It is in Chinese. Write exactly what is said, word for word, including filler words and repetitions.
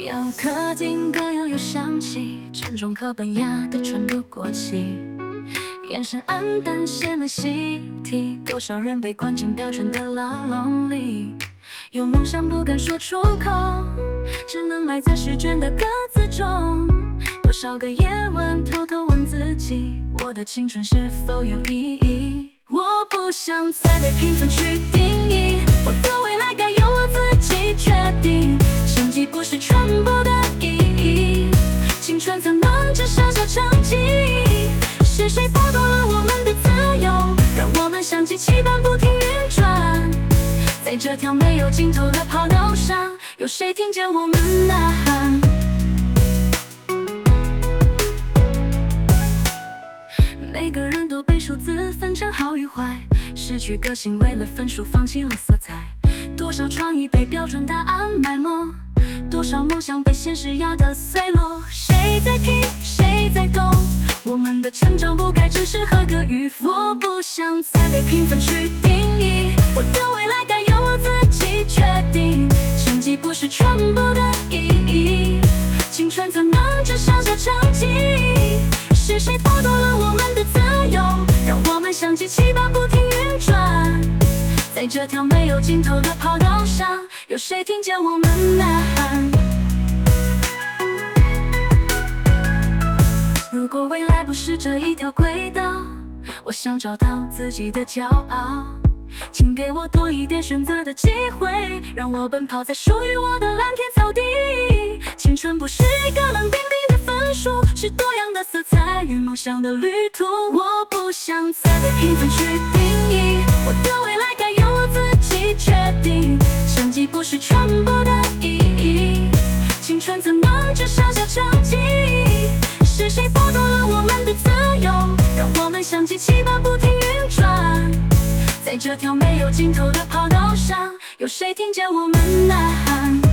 要刻定歌谣有香气，沉重可本雅的喘不过气，眼神黯淡写了习题，多少人被关进标准的牢笼里，有梦想不敢说出口，只能埋在试卷的格子中。多少个夜晚偷偷问自己，我的青春是否有意义？我不想再被评分去定义，我的未来该由我自己决定。成绩不是全部的意义，青春怎能只剩下成绩？是谁剥夺了我们的自由，让我们像机器般不停运转？在这条没有尽头的跑道上，有谁听见我们呐喊？每个人都被数字分成好与坏，失去个性，为了分数放弃了色彩。多少创意被标准答案埋没，多少梦想被现实压得碎落。谁在听，谁在懂？我们的成长不该只是合格与否。我不想再被评分去定义，我的未来该由我自己决定。成绩不是全部的意义，青春怎能只剩下成绩？是谁剥夺了我们的自由，让我们像机器般不停运转？在这条没有尽头的跑道上，有谁听见我们呐喊？如果未来不是这一条轨道，我想找到自己的骄傲，请给我多一点选择的机会，让我奔跑在属于我的蓝天草地。青春不是一个冷冰冰的分数，是多样的色彩与梦想的旅途。我不想再被评分去定义，我的未来该由我自己决定。成绩不是全部的意义，青春怎能只剩下成绩？是谁剥夺了我们的自由，让我们像机器般不停运转？在这条没有尽头的跑道上，有谁听见我们呐喊？